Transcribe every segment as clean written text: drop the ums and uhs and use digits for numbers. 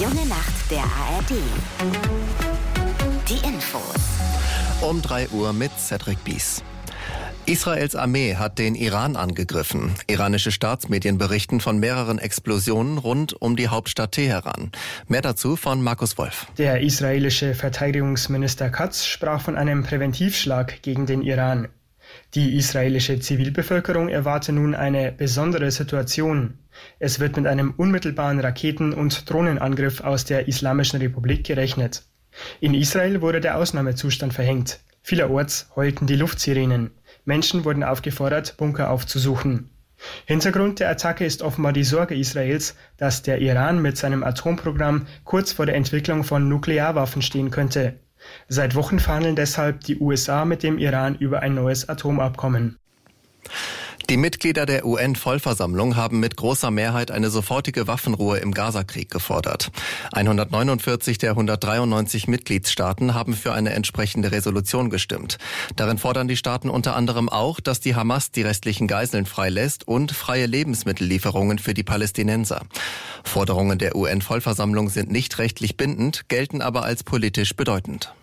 Junge Nacht der ARD. Die Infos. Um 3 Uhr mit Cedric Bies. Israels Armee hat den Iran angegriffen. Iranische Staatsmedien berichten von mehreren Explosionen rund um die Hauptstadt Teheran. Mehr dazu von Markus Wolf. Der israelische Verteidigungsminister Katz sprach von einem Präventivschlag gegen den Iran. Die israelische Zivilbevölkerung erwarte nun eine besondere Situation. Es wird mit einem unmittelbaren Raketen- und Drohnenangriff aus der Islamischen Republik gerechnet. In Israel wurde der Ausnahmezustand verhängt. Vielerorts heulten die Luftsirenen. Menschen wurden aufgefordert, Bunker aufzusuchen. Hintergrund der Attacke ist offenbar die Sorge Israels, dass der Iran mit seinem Atomprogramm kurz vor der Entwicklung von Nuklearwaffen stehen könnte. Seit Wochen verhandeln deshalb die USA mit dem Iran über ein neues Atomabkommen. Die Mitglieder der UN-Vollversammlung haben mit großer Mehrheit eine sofortige Waffenruhe im Gazakrieg gefordert. 149 der 193 Mitgliedstaaten haben für eine entsprechende Resolution gestimmt. Darin fordern die Staaten unter anderem auch, dass die Hamas die restlichen Geiseln freilässt und freie Lebensmittellieferungen für die Palästinenser. Forderungen der UN-Vollversammlung sind nicht rechtlich bindend, gelten aber als politisch bedeutend.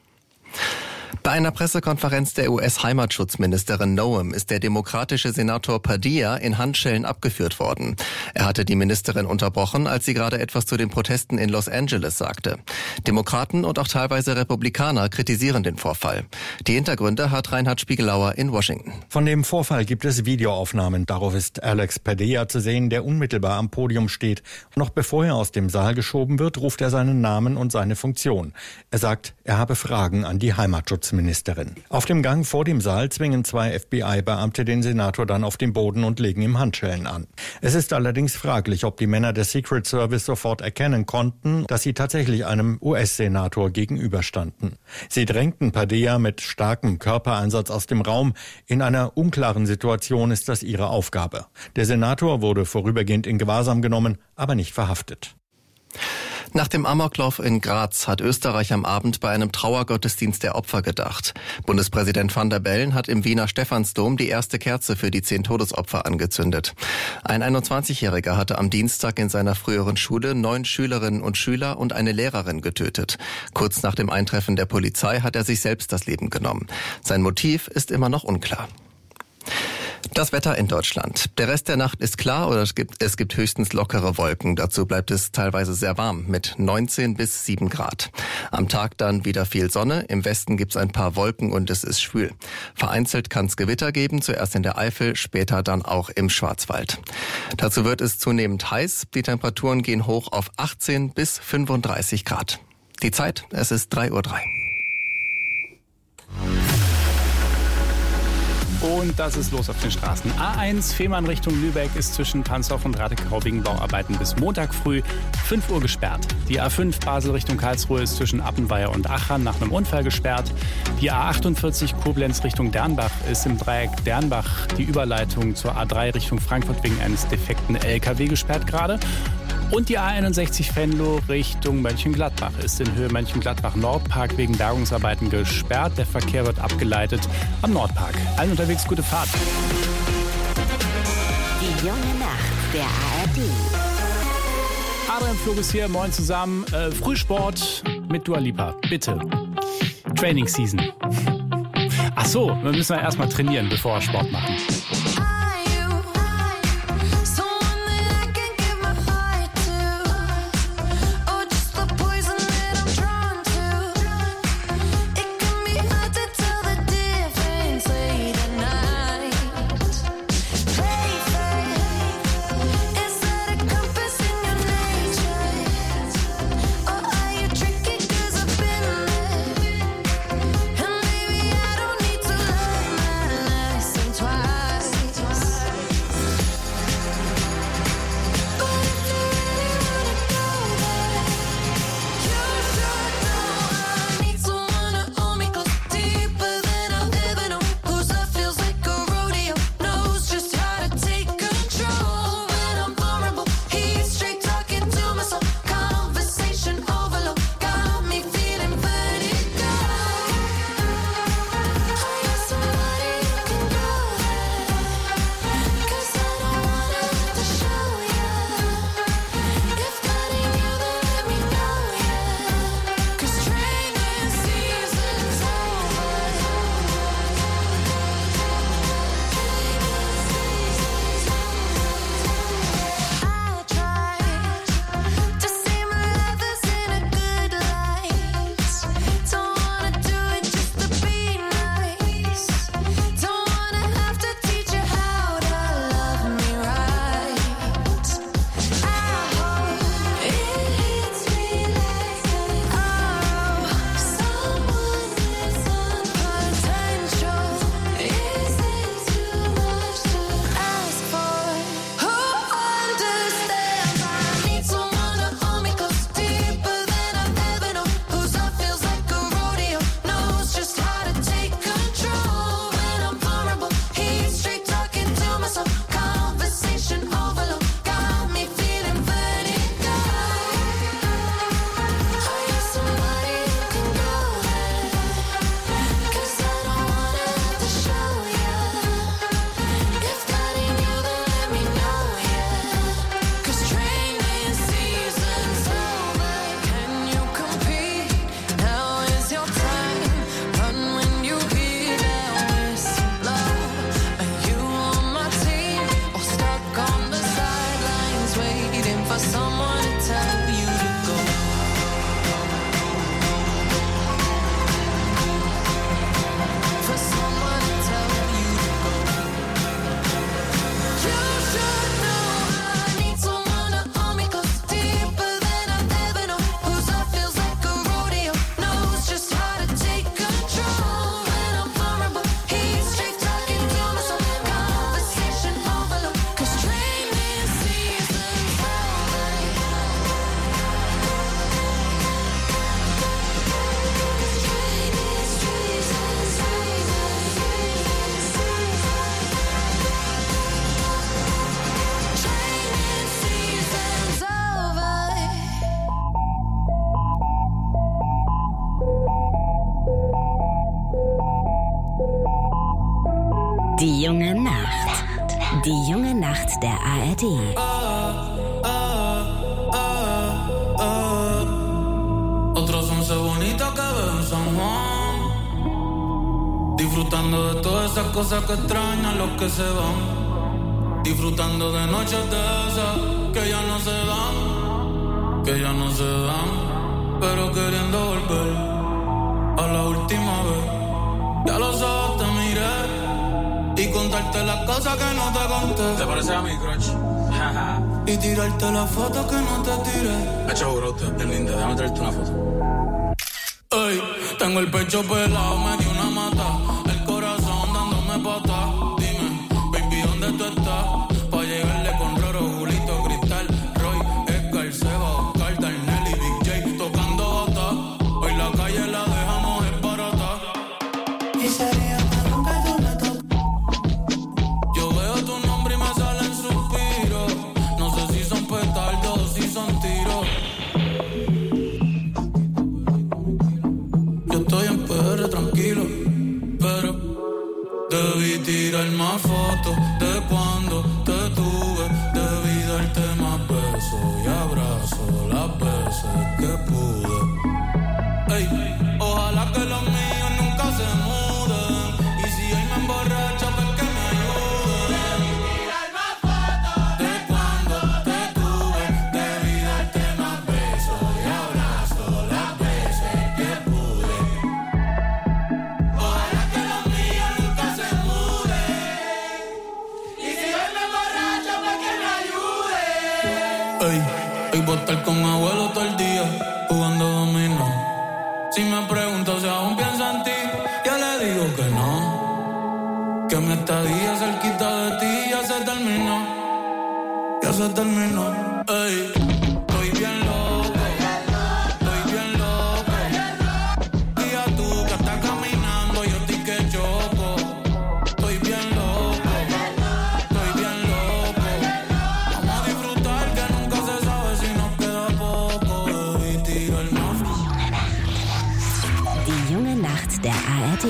Bei einer Pressekonferenz der US-Heimatschutzministerin Noem ist der demokratische Senator Padilla in Handschellen abgeführt worden. Er hatte die Ministerin unterbrochen, als sie gerade etwas zu den Protesten in Los Angeles sagte. Demokraten und auch teilweise Republikaner kritisieren den Vorfall. Die Hintergründe hat Reinhard Spiegelauer in Washington. Von dem Vorfall gibt es Videoaufnahmen. Darauf ist Alex Padilla zu sehen, der unmittelbar am Podium steht. Noch bevor er aus dem Saal geschoben wird, ruft er seinen Namen und seine Funktion. Er sagt, er habe Fragen an die Heimatschutzministerin. Auf dem Gang vor dem Saal zwingen 2 FBI-Beamte den Senator dann auf den Boden und legen ihm Handschellen an. Es ist allerdings fraglich, ob die Männer des Secret Service sofort erkennen konnten, dass sie tatsächlich einem US-Senator gegenüberstanden. Sie drängten Padilla mit starkem Körpereinsatz aus dem Raum. In einer unklaren Situation ist das ihre Aufgabe. Der Senator wurde vorübergehend in Gewahrsam genommen, aber nicht verhaftet. Nach dem Amoklauf in Graz hat Österreich am Abend bei einem Trauergottesdienst der Opfer gedacht. Bundespräsident Van der Bellen hat im Wiener Stephansdom die erste Kerze für die 10 Todesopfer angezündet. Ein 21-Jähriger hatte am Dienstag in seiner früheren Schule 9 Schülerinnen und Schüler und eine Lehrerin getötet. Kurz nach dem Eintreffen der Polizei hat er sich selbst das Leben genommen. Sein Motiv ist immer noch unklar. Das Wetter in Deutschland. Der Rest der Nacht ist klar oder es gibt höchstens lockere Wolken. Dazu bleibt es teilweise sehr warm mit 19 bis 7 Grad. Am Tag dann wieder viel Sonne. Im Westen gibt es ein paar Wolken und es ist schwül. Vereinzelt kann es Gewitter geben, zuerst in der Eifel, später dann auch im Schwarzwald. Dazu wird es zunehmend heiß. Die Temperaturen gehen hoch auf 18 bis 35 Grad. Die Zeit, es ist 3:03 Uhr. Und das ist los auf den Straßen. A1 Fehmarn Richtung Lübeck ist zwischen Pansdorf und Radekau wegen Bauarbeiten bis Montag früh 5 Uhr gesperrt. Die A5 Basel Richtung Karlsruhe ist zwischen Appenweier und Achern nach einem Unfall gesperrt. Die A48 Koblenz Richtung Dernbach ist im Dreieck Dernbach die Überleitung zur A3 Richtung Frankfurt wegen eines defekten LKW gesperrt gerade. Und die A61 Venlo Richtung Mönchengladbach ist in Höhe Mönchengladbach-Nordpark wegen Bergungsarbeiten gesperrt. Der Verkehr wird abgeleitet am Nordpark. Allen unterwegs gute Fahrt. Die junge Nacht der ARD. Adrian Flug ist hier, moin zusammen. Frühsport mit Dua Lipa, bitte. Training Season. Ach so, wir müssen ja erstmal trainieren, bevor wir Sport machen. Twice someone to tell you to go. For someone to tell you to go. You should know I need someone to hold me close, deeper than I've ever known. Whose love feels like a rodeo, knows just how to take control. When I'm vulnerable, he's straight talking to my soul. Conversation overload, 'cause training season's over. Training season's over. Die junge Nacht. Die junge Nacht der ARD. Otros 11 bonitos que veo en San Juan, disfrutando de todas esas cosas que extrañan los que se van, disfrutando de noches de esas que ya no se dan, pero queriendo volver a la última vez. Ya los ojos te miré y contarte las cosas que no te conté. ¿Te parece a mi crush? Y tirarte las fotos que no te tiré. Hecho brote, es linda, déjame traerte una foto. Ey, tengo el pecho pelado, me dio una mata, el corazón dándome pata. Dime, baby, ¿dónde tú estás? Pa' llegarle con Roro, Julito, Cristal, Roy, Edgar, Seba, Oscar, Darnell y Big J tocando bata. Hoy la calle la dejamos esbarata. Y sería que nunca tú me tocas. Yo veo tu nombre y me salen suspiros. No sé si son petardos o si son tiros. Yo estoy en PR tranquilo, pero debí tirar más fotos de cuando te tuve. Debí darte más besos y abrazos las veces que pude. Ey, ojalá que los míos nunca se muden. Y si hoy me emborracho, pues que me ayuden. Tirar más fotos de cuando te tuve. Debí darte más besos y abrazos las veces que pude. Ojalá que los míos nunca se muden. Y si hoy me emborracho, pues que me ayuden. Ey, hoy voy a estar con abuelo todo el día jugando dominó. Si me pregunto si aún pienso en ti, yo le digo que no. Que mi estadía cerquita de ti ya se terminó. Ya se terminó. Ey, estoy bien loco. Estoy bien loco. Día tú que estás caminando, yo estoy que choco. Estoy bien loco. Estoy bien loco. Vamos a disfrutar que nunca se sabe si nos queda poco. Debí tirar más. Die junge Nacht der ARD.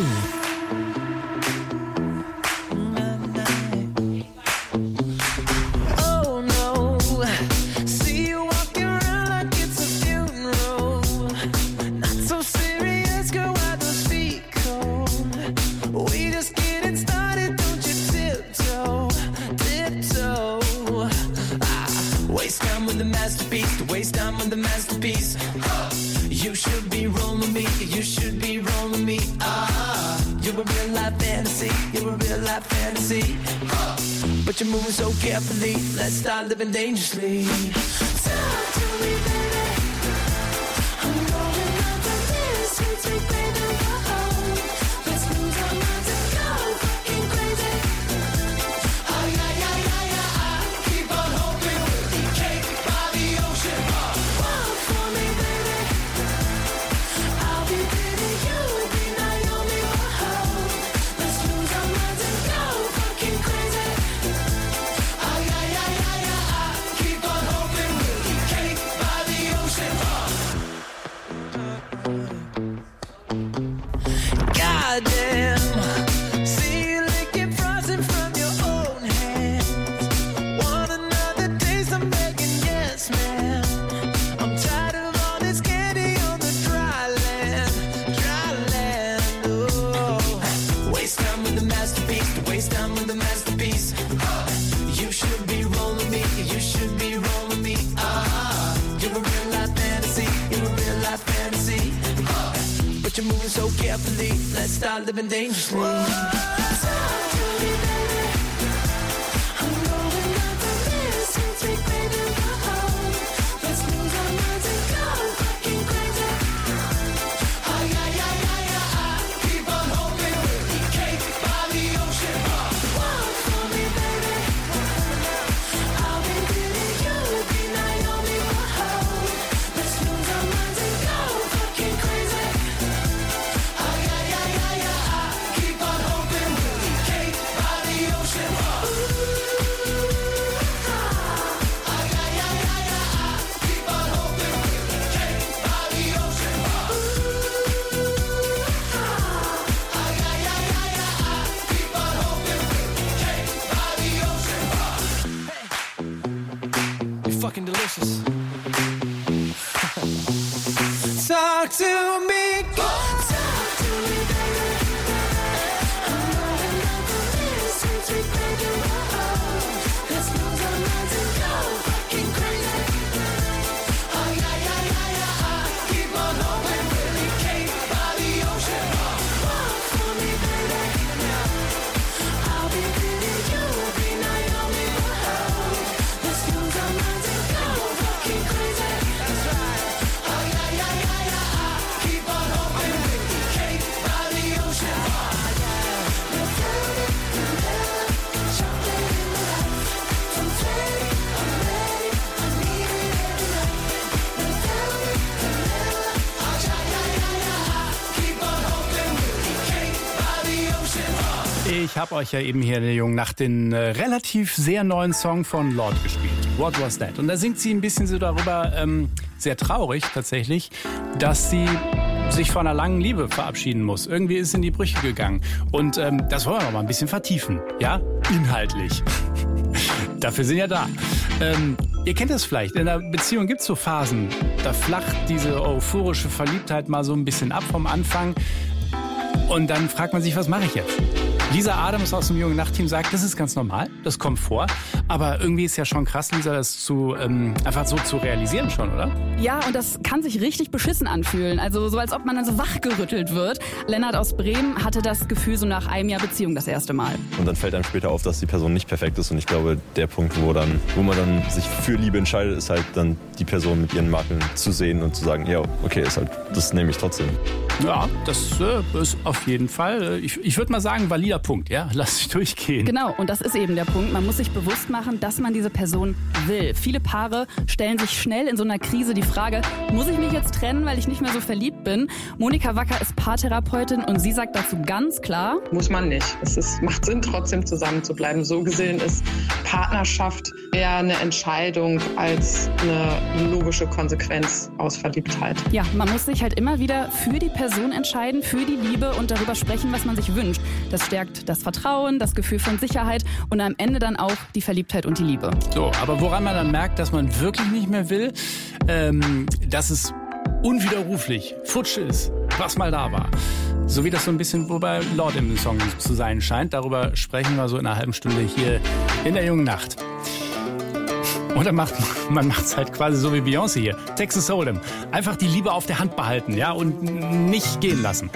Oh no, see you walking around like it's a funeral. Not so serious, girl, why those feet cold? We just getting started, don't you tiptoe, tiptoe. Waste time with the masterpiece, to waste time with the masterpiece. You should be rolling me, you should be rolling me. You're a real life fantasy, you're a real life fantasy. But you're moving so carefully, let's start living dangerously. Talk to me, baby. I'm going up on this sweet, sweet baby. Whoa. Let's lose our minds and go fucking crazy. Oh yeah, yeah, yeah, yeah. I keep on hoping we'll be caked by the ocean. Walk for me, baby. I'll be pretty, you'll be Naomi. Whoa. Let's lose our minds and go fucking crazy. Oh yeah, yeah, yeah, yeah. I keep on hoping we'll be caked. but you're moving so carefully. Let's start living dangerously. Talk to me, baby. I'm rolling up the list since we played in the hole. Let's lose our minds and go fucking crazy. Oh yeah, yeah, yeah, yeah. I keep on hoping we'll be cake by the ocean. Walk for me, baby. I'll be Billy, you'll be Naomi. Whoa. Let's lose our minds and go fucking crazy. Oh yeah, yeah, yeah, yeah. I keep on hoping we'll be cake by the ocean. Oh yeah, yeah, yeah, yeah. I keep on hoping we'll be cake by the ocean. Oh yeah, yeah, yeah, yeah. I keep on hoping we'll be cake by the ocean. Hey, you're fucking delicious. Talk to me, talk to me, baby. I'm rolling up the list since we played in the hole. Let's lose our minds and go fucking crazy. Oh yeah, yeah, yeah, yeah. I keep on hoping we'll be cake by the ocean. Walk for me, baby. I'll be Billy, you'll be Naomi. Whoa. Let's lose our minds and go fucking crazy. That's right. Oh yeah, yeah, yeah, yeah. I keep on hoping we'll be cake by the ocean. Oh yeah. The velvet, vanilla, chocolate in the light. From 20, I'm ready. I need it every night. The velvet, vanilla, oh yeah, yeah, yeah, yeah. I keep on hoping we'll be cake by the ocean. Ich habe euch ja eben hier in der Jungen Nacht den relativ sehr neuen Song von Lorde gespielt. What Was That? Und da singt sie ein bisschen so darüber, sehr traurig tatsächlich, dass sie sich von einer langen Liebe verabschieden muss. Irgendwie ist es in die Brüche gegangen. Und das wollen wir noch mal ein bisschen vertiefen. Ja, inhaltlich. Dafür sind ja da. Ihr kennt das vielleicht. In einer Beziehung gibt es so Phasen. Da flacht diese euphorische Verliebtheit mal so ein bisschen ab vom Anfang. Und dann fragt man sich, was mache ich jetzt? Lisa Adams aus dem Jungen Nacht-Team sagt, das ist ganz normal, das kommt vor. Aber irgendwie ist ja schon krass, Lisa, das einfach so zu realisieren schon, oder? Ja, und das kann sich richtig beschissen anfühlen. Also so, als ob man dann so wachgerüttelt wird. Lennart aus Bremen hatte das Gefühl so nach einem Jahr Beziehung das erste Mal. Und dann fällt einem später auf, dass die Person nicht perfekt ist. Und ich glaube, der Punkt, wo man dann sich für Liebe entscheidet, ist halt dann die Person mit ihren Makeln zu sehen und zu sagen, ja, okay, ist halt, das nehme ich trotzdem. Ja, das ist auf jeden Fall, ich würde mal sagen, valider Punkt, ja, lass dich durchgehen. Genau, und das ist eben der Punkt. Man muss sich bewusst machen, dass man diese Person will. Viele Paare stellen sich schnell in so einer Krise die Frage, muss ich mich jetzt trennen, weil ich nicht mehr so verliebt bin? Monika Wacker ist Paartherapeutin und sie sagt dazu ganz klar: Muss man nicht. Macht Sinn, trotzdem zusammen zu bleiben. So gesehen ist Partnerschaft eher eine Entscheidung als eine logische Konsequenz aus Verliebtheit. Ja, man muss sich halt immer wieder für die Person entscheiden, für die Liebe und darüber sprechen, was man sich wünscht. Das stärkt das Vertrauen, das Gefühl von Sicherheit und am Ende dann auch die Verliebtheit und die Liebe. So, aber woran man dann merkt, dass man wirklich nicht mehr will, dass es unwiderruflich futsch ist, was mal da war. So wie das so ein bisschen wobei Lorde im Song zu sein scheint. Darüber sprechen wir so in einer halben Stunde hier in der Jungen Nacht. Oder man macht es halt quasi so wie Beyoncé hier. Texas Hold'em. Einfach die Liebe auf der Hand behalten, ja, und nicht gehen lassen.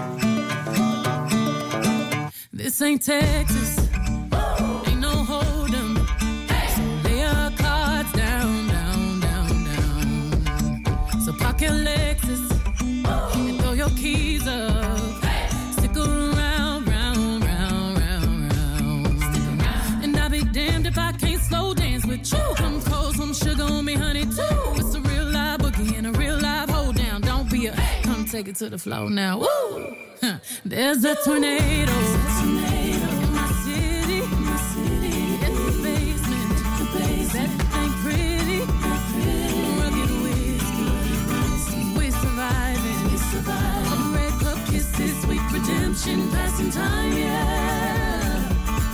This ain't Texas. Ain't no Hold'em. So lay your cards down, down, down, down. So park your Lexus and throw your keys up. Stick around, round, round, round, round. And I'll be damned if I can't slow dance with you. Come cold, some sugar on me, honey, too. It's a real live boogie and a real live hold down. Don't be a come take it to the floor now. Woo! Huh. There's a tornado. In my city. In the basement. That ain't pretty. Rugged whiskey. We're surviving. Red cup kisses, sweet redemption, passing time, yeah.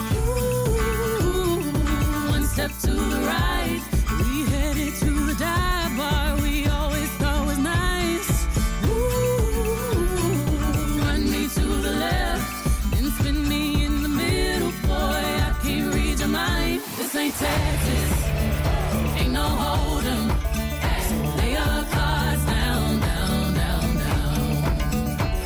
Ooh, one step to the right, we headed to the dive bar we always thought was nice. Ooh, run me to the left, then spin me in the middle, boy, I can't read your mind. This ain't Texas, ain't no Hold'em, so lay your cards down, down, down, down.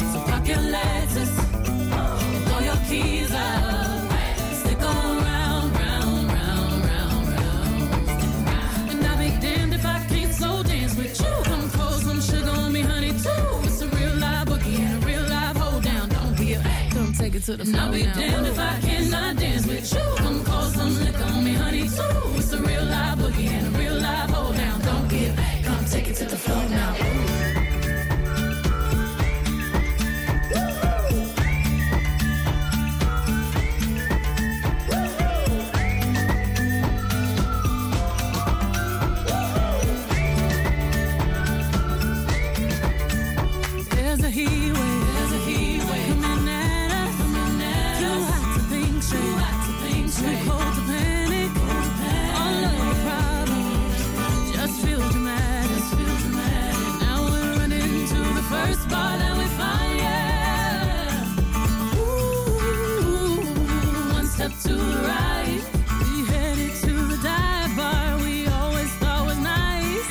it to the floor. I'll be damned if I cannot dance with you. Come pour some liquor on me, honey, too. It's a real live boogie and a real live hold down. Don't give, come take it to the floor now. There's a heat wave coming at us. Too hot to think straight, too cold to panic. All of the problems just feel dramatic. Now we're running to the first bar that we find, yeah. Ooh, one step to the right, we headed to the dive bar we always thought was nice.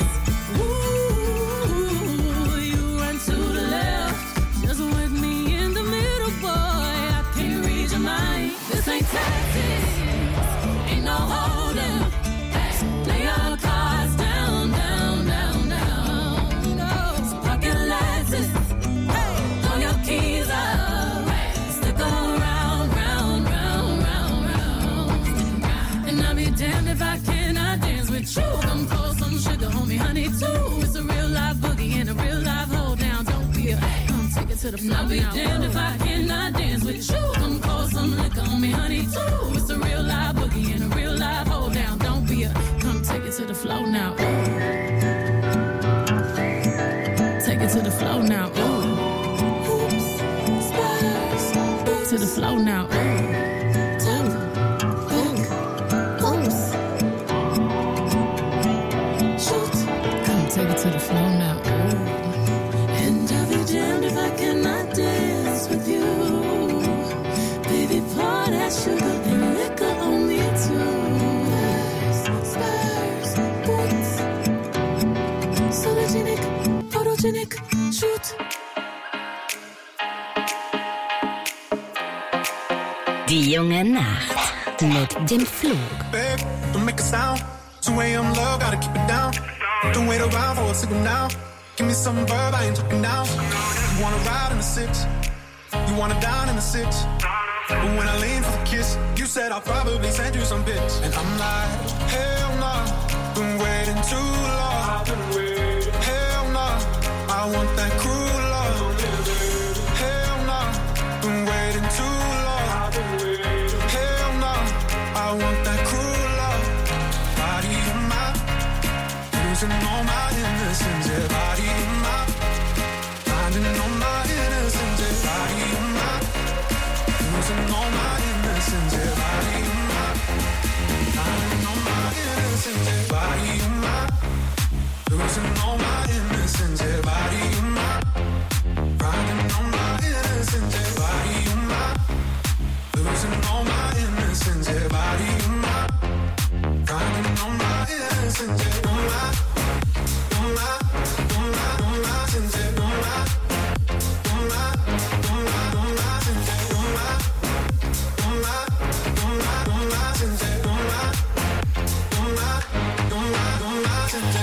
Ooh, you run to the left, just with me in the middle, boy. I can't read your mind. This ain't Texas, ain't no hold'em. Lay your cards down, down, down, down. So pocket Lexus, throw your keys up, stick around, round, round, round, round. And I'll be damned if I cannot dance with you. Come pour some sugar on me, honey, too. It's a real live boogie and a real live hold down. Don't be a, come take it to the floor. I'll be damned if I cannot dance with you. Come pour some liquor on me, honey, too. It's a real live boogie and a real live hold down. Don't be a, come take it to the floor now. Take it to the floor now. Oops, spurs, to the floor now. Oops, shoot, come take it to the floor now. And I'll be damned if I cannot dance with you. Baby, pour that sugar and liquor on me too. Spurs, boots, sologenic, photogenic, shoot. Die junge Nacht mit dem Flug. Babe, don't make a sound. 2 a.m. love, gotta keep it down. Don't wait around for a signal now. Give me some verb, I ain't talking now. You wanna ride in the 6, you wanna dine in the 6. But when I lean for the kiss, you said I'll probably send you some bits. And I'm like, hell nah, been waiting too long. Hell nah, I want that cruel love. Hell nah, been waiting too long. Hell nah, I want that cruel love. Body of mine, losing all my innocence. Yeah, body of mine, finding all my innocence. Yeah, body of mine, losing all my innocence. Yeah, body of mine, finding all my innocence. Yeah, body of mine, losing all my innocence. Yeah, body of mine, finding all my innocence. Yeah, body of mine, losing all my innocence. Yeah, body of mine, finding all my innocence. Yeah, all my, all my, all my, all my sins. Yeah, all my, all my, all my, all my sins. Yeah, all my, all my, all my, all my sins. Yeah, all my, all my, all my, all my sins.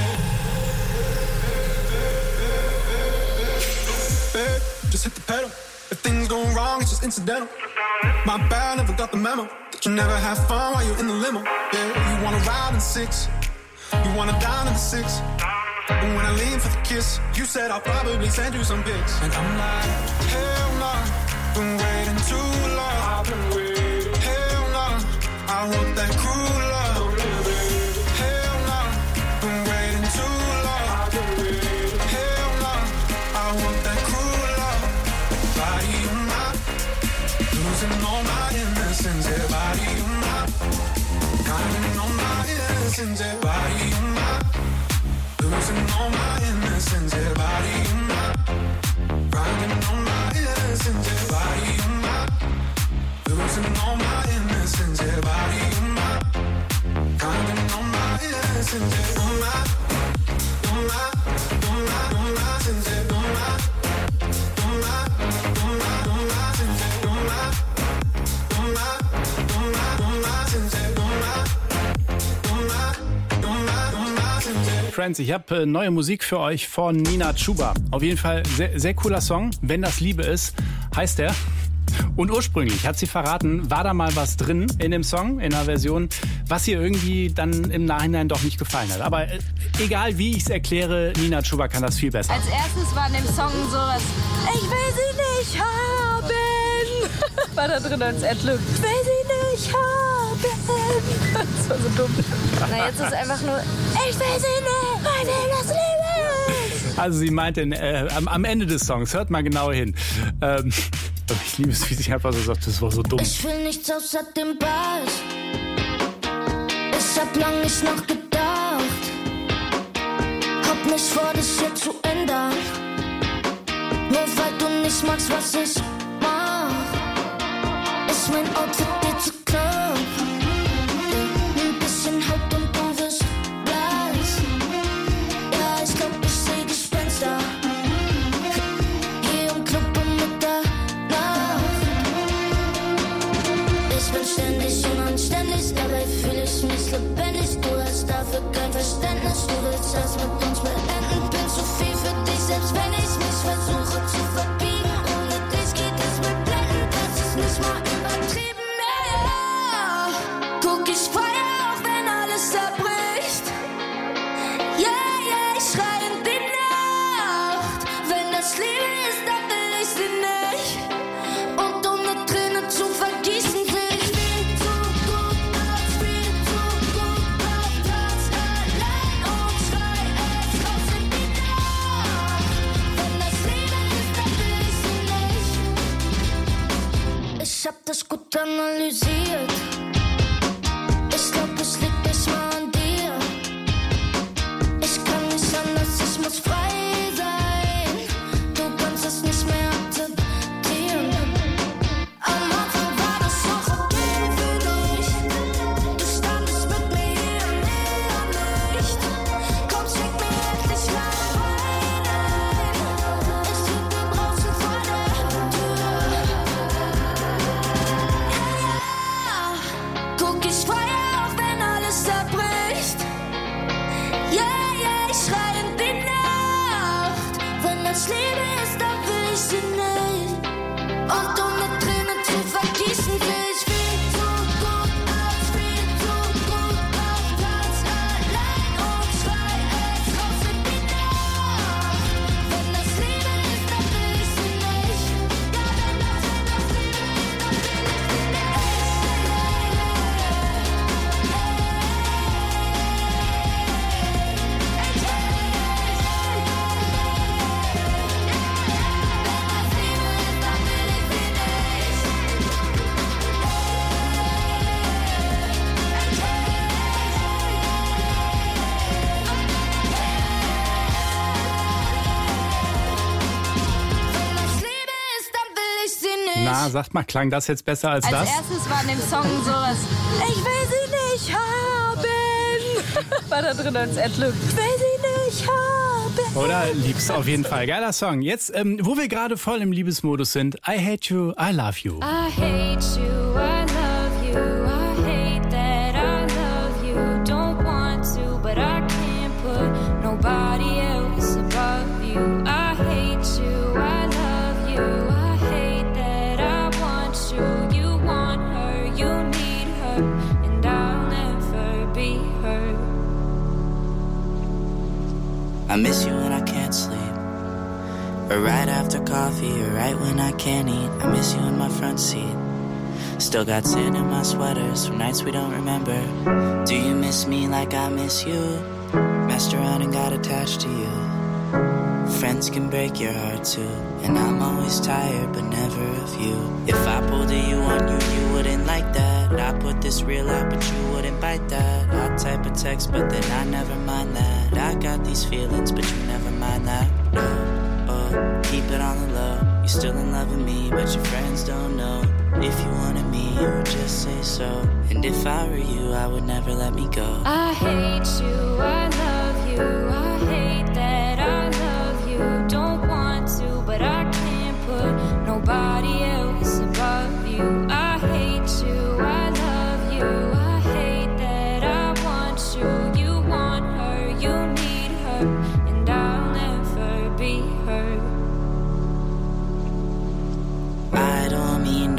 Babe, just hit the pedal. If things go wrong, it's just incidental. My bad, never got the memo that you never have fun while you're in the limo. Yeah, you wanna ride in 6, you wanna dine in the 6. But when I lean for the kiss, you said I'll probably send you some pics. And I'm like, hell nah, been waiting too long. Hell nah, I want that cruel love. Hell nah, been waiting too long. Hell nah, I want that cruel love. Body of mine, losing all my innocence. Yeah, body of mine, counting all my innocence. Yeah, body of mine, losing all my innocence. Yeah, body of mine, finding all my innocence. Yeah, body of mine, losing all my innocence. Yeah, body of mine, finding all my innocence. Yeah, all my, all my, all my, all my sins. Yeah, all my, all my, all my, all my sins. Yeah, all my, all my, all my, all my sins. Yeah, all my, all my, all my, all my sins. Yeah. Friends, ich habe neue Musik für euch von Nina Chuba. Auf jeden Fall sehr, sehr cooler Song. Wenn das Liebe ist, heißt der. Und ursprünglich, hat sie verraten, war da mal was drin in dem Song, in einer Version, was ihr irgendwie dann im Nachhinein doch nicht gefallen hat. Aber egal wie ich es erkläre, Nina Chuba kann das viel besser. Als erstes war in dem Song sowas, ich will sie nicht haben, war da drin als Adlib. Ich will sie nicht haben. Das war so dumm. Na, jetzt ist es einfach nur, ich will sie nicht, weil wir das lieben. Also sie meinte am Ende des Songs, hört mal genau hin. Ich liebe es, wie sie einfach so sagt, das war so dumm. Ich will nichts außer dem Ball. Ich hab lang nicht nachgedacht. Hab nicht vor, das hier zu ändern. Nur weil du nicht magst, was ich mach. Ist mein Outfit dir zu knapp? Ein bisschen Haut und du wirst blass. Ja, ich glaub, ich seh Gespenster. Hier im Club um Mitternacht. Ich bin ständig unanständig, dabei fühl ich mich lebendig. Du hast dafür kein Verständnis, du willst das mit uns beenden. Bin zu viel für dich, selbst wenn ich mich versuche zu verbiegen. Ohne dich geht es mit Blenden, das ist nicht mal übertrieben. Ja, guck, ich feier auch, wenn alles zerbricht. Ja, ich schrei in die Nacht. Wenn das Liebe ist, dann will ich sie nicht. Und um eine Träne zu vergießen, will ich viel zu gut auf Platz allein und schrei es raus in die Nacht. Wenn das Liebe ist, dann will ich sie nicht. Ich hab das gut analysiert. Ich glaub, es liegt nicht mal an dir. Ich kann nicht anders, ich muss frei sein. Du kannst es nicht mehr akzeptieren. Am Anfang war das noch okay für dich. Du standest mit mir im Neonlicht. Komm, schick mir endlich lang rein. Ich lieg dir draußen vor der Tür. Guck, ich feier auch, wenn alles zerbricht. Ja, ich schrei in die Nacht. Wenn das Liebe ist, dann will ich sie nicht. Und um eine Träne zu vergießen, will ich viel zu gut auf Platz allein und schrei es raus in die Nacht. Wenn das Liebe ist, dann will ich sie nicht. Ja, wenn das Liebe ist, dann will ich Na, sagt mal, klang das jetzt besser als das? Als erstes war in dem Song sowas, ich will sie nicht haben. War da drin als Adlib. Ich will sie nicht haben. Oder? Lieb's auf jeden Fall. Geiler Song. Jetzt, wo wir gerade voll im Liebesmodus sind, I hate you, I love you. I hate you, I love you, I hate that I love you. Don't want to, but I can't put nobody else above you. I hate you, I love you, I hate that I want you. You want her, you need her, and I'll never be her. I miss you when I can't sleep, or right after coffee, or right when I can't eat. I miss you in my front seat. Still got sand in my sweaters from nights we don't remember. Do you miss me like I miss you? Messed around and got attached to you. Friends can break your heart too, and I'm always tired but never of you. If I pulled a you on you, you wouldn't like that. I put this real out but you wouldn't bite that. I'll type a text but then I never mind that. I got these feelings but you never mind that. No, oh, keep it on the low. You're still in love with me but your friends don't know. If you wanted me, you would just say so. And if I were you, I would never let me go. I hate you, I love you, I hate that I love you. Don't want to, but I can't put nobody else above you. I hate you, I love you, I hate that I want you. You want her, you need her, and I'll never be her. I don't mean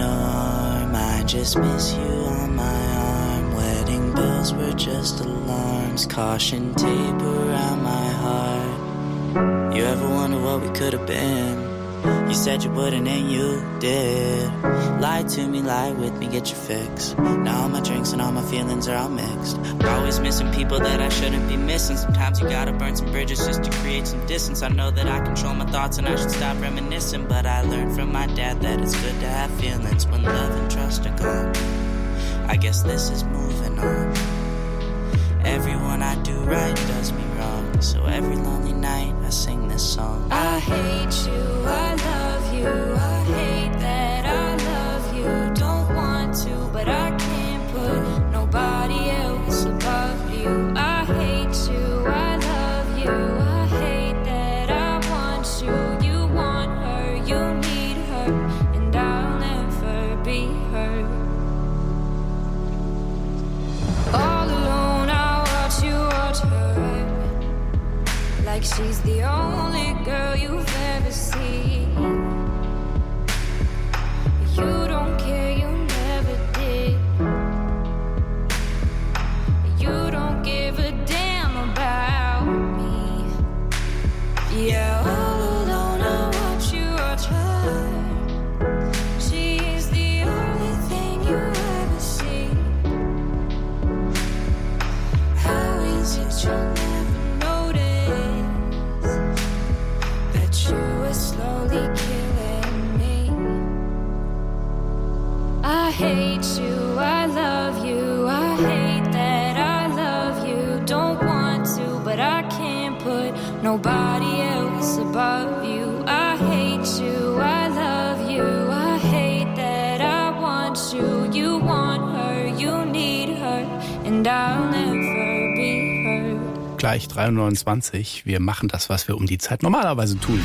just miss you on my arm. Wedding bells were just alarms. Caution tape around my heart. You ever wonder what we could have been? You said you wouldn't and you did. Lie to me, lie with me, get your fix. Now all my drinks and all my feelings are all mixed. Always missing people that I shouldn't be missing. Sometimes you gotta burn some bridges just to create some distance. I know that I control my thoughts and I should stop reminiscing, but I learned from my dad that it's good to have feelings when love and trust are gone. I guess this is moving on. Everyone I do right does me wrong, so every lonely night I sing this song. I hate you, I love you, I hate that I love you. Don't want to, but I can't put nobody else above you. I hate you, I love you, I hate that I want you. You want her, you need her, and I'll never be her. All alone I watch you watch her, like she's the only girl you've ever seen. You don't care, you never did. You don't give a damn about me. Yeah, all alone I watch you watch her. She's the only thing you ever see. How is it you'll never notice that you were slowly killing me? I hate you, I love you, I hate that I love you. Don't want to, but I can't put nobody else above you. I hate you, I love you, I hate that I want you. You want her, you need her, and I'll never be her. Gleich 3:29 Uhr. Wir machen das, was wir um die Zeit normalerweise tun.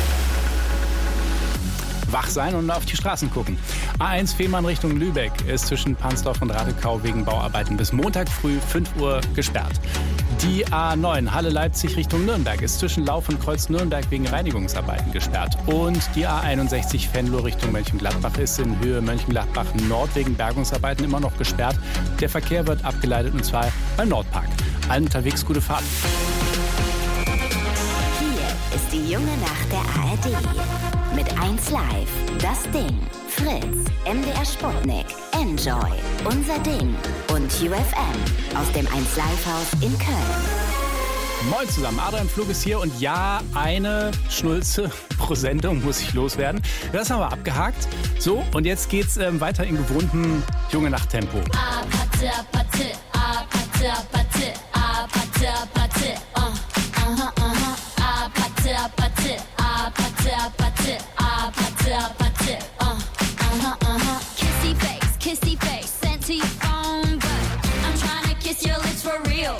Wach sein und auf die Straßen gucken. A1 Fehmarn Richtung Lübeck ist zwischen Pansdorf und Radekau wegen Bauarbeiten bis Montag früh 5 Uhr gesperrt. Die A9 Halle-Leipzig Richtung Nürnberg ist zwischen Lauf und Kreuz Nürnberg wegen Reinigungsarbeiten gesperrt. Und die A61 Venlo Richtung Mönchengladbach ist in Höhe Mönchengladbach Nord wegen Bergungsarbeiten immer noch gesperrt. Der Verkehr wird abgeleitet und zwar beim Nordpark. Allen unterwegs gute Fahrt. Hier ist die junge Nacht der ARD. Mit 1 Live, Das Ding, Fritz, MDR Sputnik, Enjoy, Unser Ding und UFM aus dem 1 Live Haus in Köln. Moin zusammen, Adrian Flug ist hier und ja, eine Schnulze pro Sendung muss ich loswerden. Das haben wir abgehakt. So, und jetzt geht's weiter in gewohntem junge Nacht-Tempo. Kissy face, sent to your phone, but I'm trying to kiss your lips for real.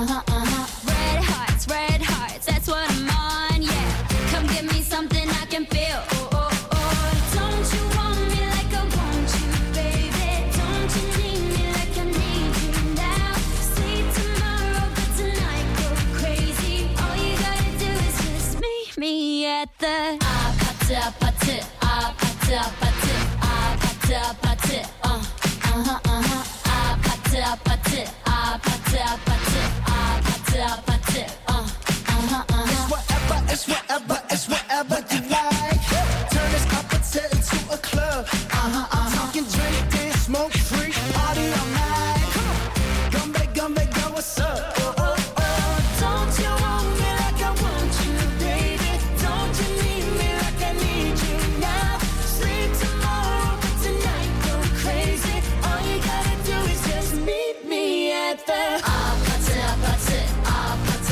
Red hearts, that's what I'm on, yeah. Come give me something I can feel. Don't you want me like I want you, baby? Don't you need me like I need you now? See tomorrow, but tonight go crazy. All you gotta do is just meet me at the It's whatever you like. Turn this opposite into a club. Talking, drink, dance, smoke, free, party all night. Come back, girl, what's up? Don't you want me like I want you, baby? Don't you need me like I need you now? Sleep tomorrow, but tonight go crazy. All you gotta do is just meet me at the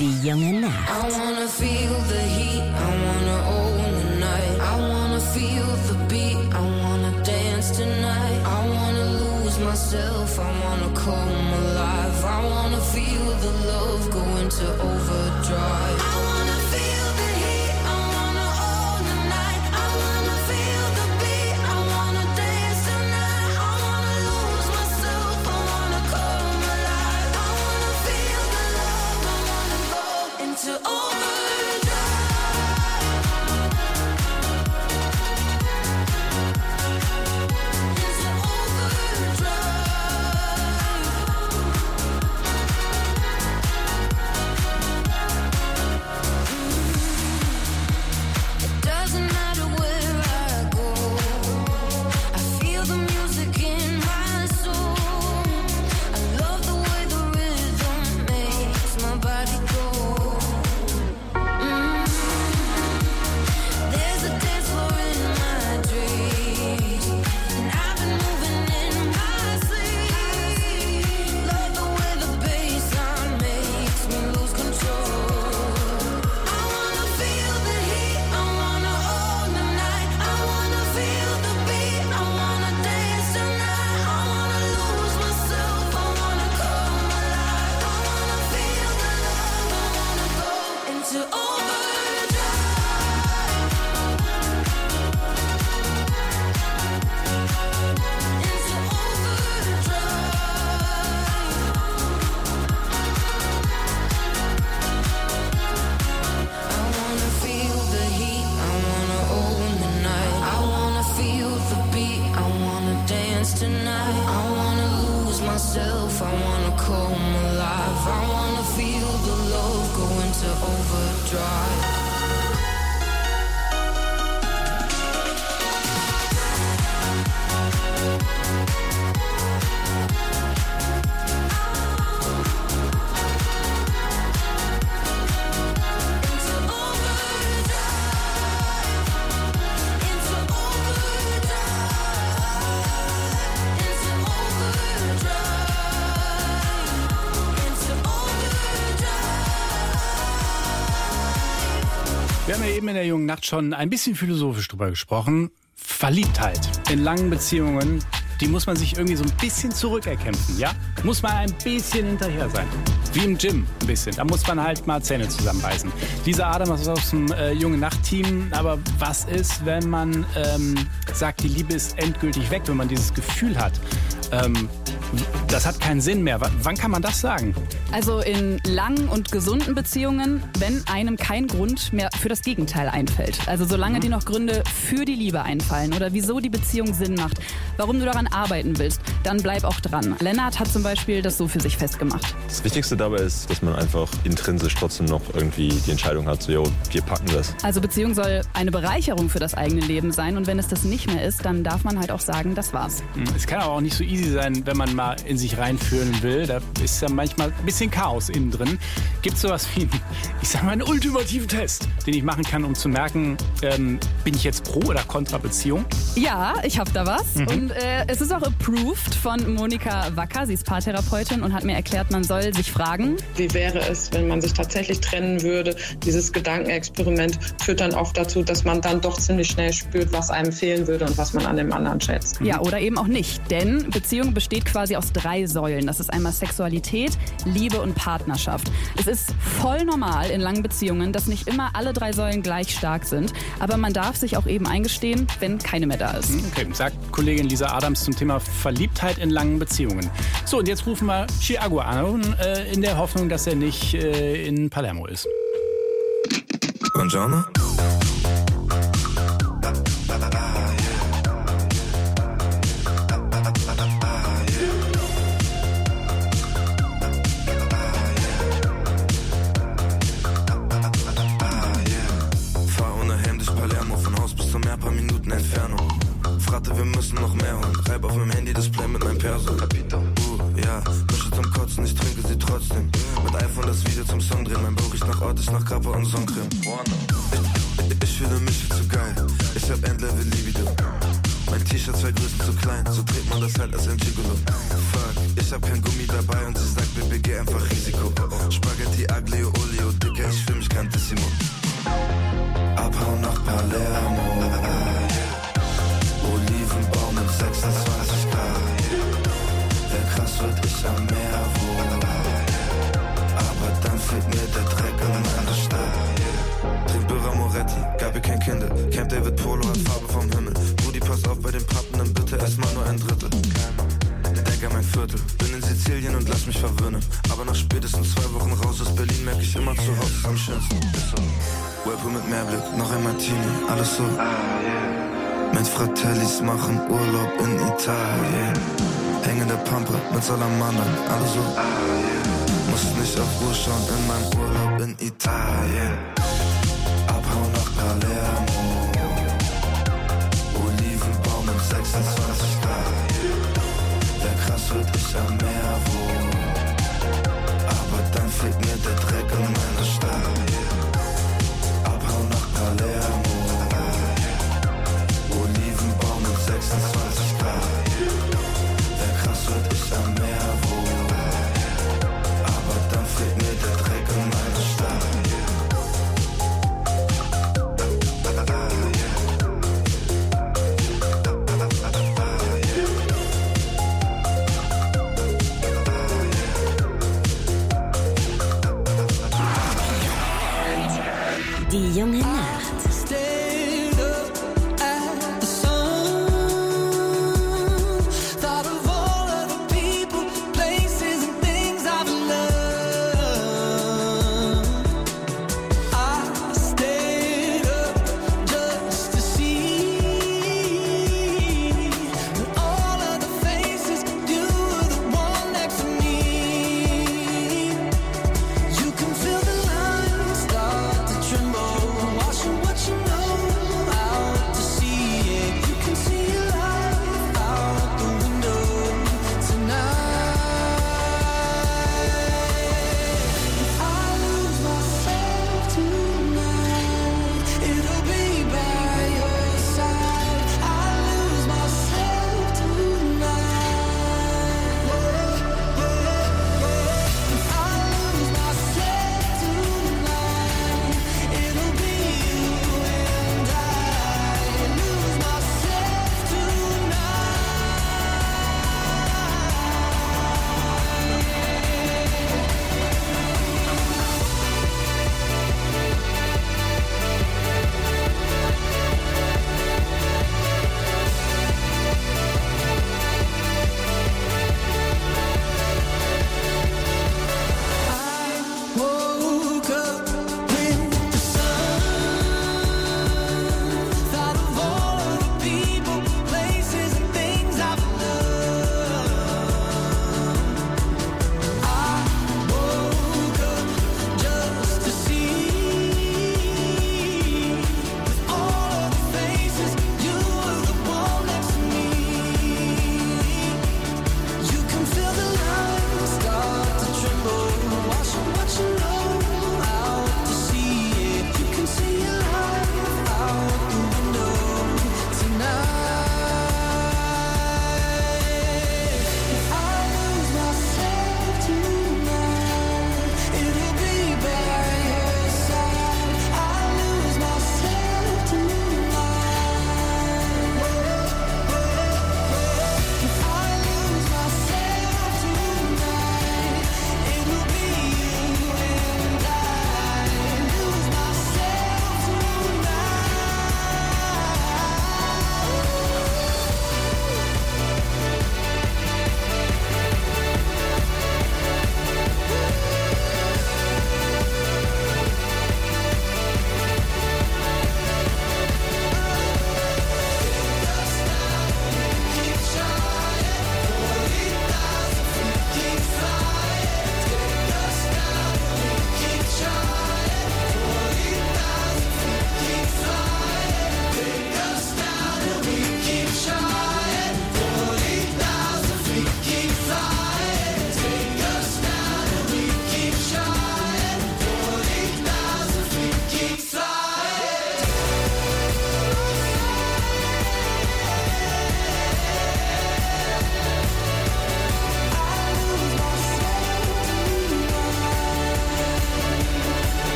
Die junge Nacht. I wanna feel the heat, I wanna own the night. I wanna feel the beat, I wanna dance tonight. I wanna lose myself, I wanna come alive. I wanna feel the love go into overdrive. I wanna feel the heat, I wanna own the night. I wanna feel the beat, I wanna dance tonight. I wanna lose myself, I wanna come alive. I wanna feel the love, I wanna go into overdrive. Tonight, I wanna lose myself, I wanna come alive. I wanna feel the love go into overdrive. Wir haben ja eben in der jungen Nacht schon ein bisschen philosophisch drüber gesprochen. Verliebtheit in langen Beziehungen, die muss man sich irgendwie so ein bisschen zurückerkämpfen, ja? Muss man ein bisschen hinterher sein. Wie im Gym ein bisschen. Da muss man halt mal Zähne zusammenbeißen. Dieser Adam ist aus dem jungen Nacht-Team. Aber was ist, wenn man sagt, die Liebe ist endgültig weg, wenn man dieses Gefühl hat, das hat keinen Sinn mehr. Wann kann man das sagen? Also in langen und gesunden Beziehungen, wenn einem kein Grund mehr für das Gegenteil einfällt. Also solange dir noch Gründe für die Liebe einfallen oder wieso die Beziehung Sinn macht, warum du daran arbeiten willst, dann bleib auch dran. Lennart hat zum Beispiel das so für sich festgemacht. Das Wichtigste dabei ist, dass man einfach intrinsisch trotzdem noch irgendwie die Entscheidung hat, so, yo, wir packen das. Also Beziehung soll eine Bereicherung für das eigene Leben sein und wenn es das nicht mehr ist, dann darf man halt auch sagen, das war's. Es kann aber auch nicht so easy sein, wenn man mal in sich reinfühlen will. Da ist ja manchmal ein bisschen Chaos innen drin. Gibt es sowas wie, ich sag mal, einen ultimativen Test, den ich machen kann, um zu merken, bin ich jetzt pro oder kontra Beziehung? Ja, ich habe da was. Und es ist auch approved von Monika Wacker. Sie ist Paartherapeutin und hat mir erklärt, man soll sich fragen, Wie wäre es, wenn man sich tatsächlich trennen würde? Dieses Gedankenexperiment führt dann oft dazu, dass man dann doch ziemlich schnell spürt, was einem fehlen würde und was man an dem anderen schätzt. Ja, oder eben auch nicht. Denn Beziehung besteht quasi aus 3 Säulen. Das ist einmal Sexualität, Liebe und Partnerschaft. Es ist voll normal in langen Beziehungen, dass nicht immer alle 3 Säulen gleich stark sind. Aber man darf sich auch eben eingestehen, wenn keine mehr da ist. Okay, sagt Kollegin Lisa Adams zum Thema Verliebtheit in langen Beziehungen. So, und jetzt rufen wir Chiago an, in der Hoffnung, dass er nicht in Palermo ist. Buongiorno. Fahr ohne Helm durch Palermo, von Haus bis zum Meer, paar Minuten Entfernung. Fragte, wir müssen noch mehr und reib auf meinem Handy-Display mit meinem Perso. Ja, Mische zum Kotzen, ich trinke sie trotzdem. Mit iPhone das Video zum Song drehen, mein Bauch riecht nach Ort, ich nach Kappa und Sonnencreme. Ich fühle mich viel zu geil, ich hab Endlevel Libido. Mein T-Shirt 2 Größen zu klein, so trägt man das halt als ein Gigolo. Fuck, ich hab kein Gummi dabei und sie sagt, Baby, geh einfach Risiko. Spaghetti, Aglio, Olio, Dicker, ich fühl mich grandissimo. Abhauen nach Palermo, Olivenbaum mit 26 Grad. Wer krass wird, ich am Meer wohl. Aber dann fehlt mir der Dreck in meiner Stadt. Trink Birra Moretti, Gabi kein Kinder. Camp David Polo hat Farbe vom Himmel. Rudi, pass auf bei den Pappen, dann bitte erstmal nur ein Drittel. Denk an mein Viertel, bin in Sizilien und lass mich verwöhnen. Aber nach spätestens 2 Wochen raus aus Berlin merk ich immer, zu Hause ist am schönsten. Whirlpool mit Meerblick, noch ein Martini, alles so. Mit Fratellis machen Urlaub in Italien. Hängende Pampe mit Salamandern, alles so. Muss nicht auf Uhr schauen in meinem Urlaub in Italien. Abhauen nach Palermo. Olivenbaum mit 26 Grad. Wer krass wird, ich am Meer wohl. Aber dann fehlt mir der Dreck in meiner Stadt. Abhauen nach Palermo. Olivenbaum mit 26 Grad. Wer krass wird, ich am Meer wohl. Aber dann fehlt mir der Dreck in meiner Stadt.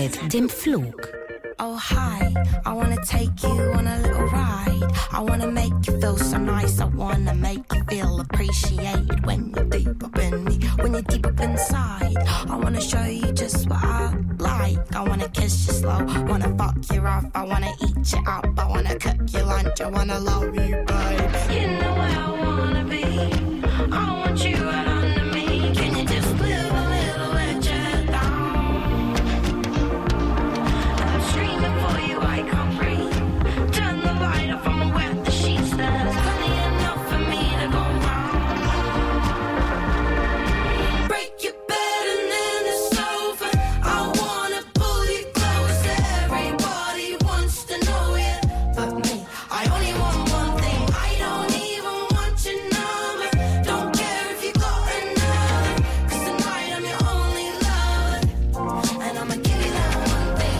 mit dem Flug. Oh hi, I wanna take you on a little ride. I wanna make you feel so nice. I wanna make you feel appreciated when you're deep up in me, when you're deep up inside. I wanna show you just what I like. I wanna kiss you slow, wanna fuck you rough. I wanna eat you up, I wanna cook your lunch. I wanna love you, babe. You know where I wanna be. I want you right under me. Can you just live a little bit down? For you I can't breathe. Turn the light off and wet the sheets. There's plenty enough for me to go round. Break your bed and then it's over. I wanna pull you close. Everybody wants to know you, but me, I only want one thing. I don't even want your number. Don't care if you got another, 'cause tonight I'm your only lover. And I'ma give you that one thing.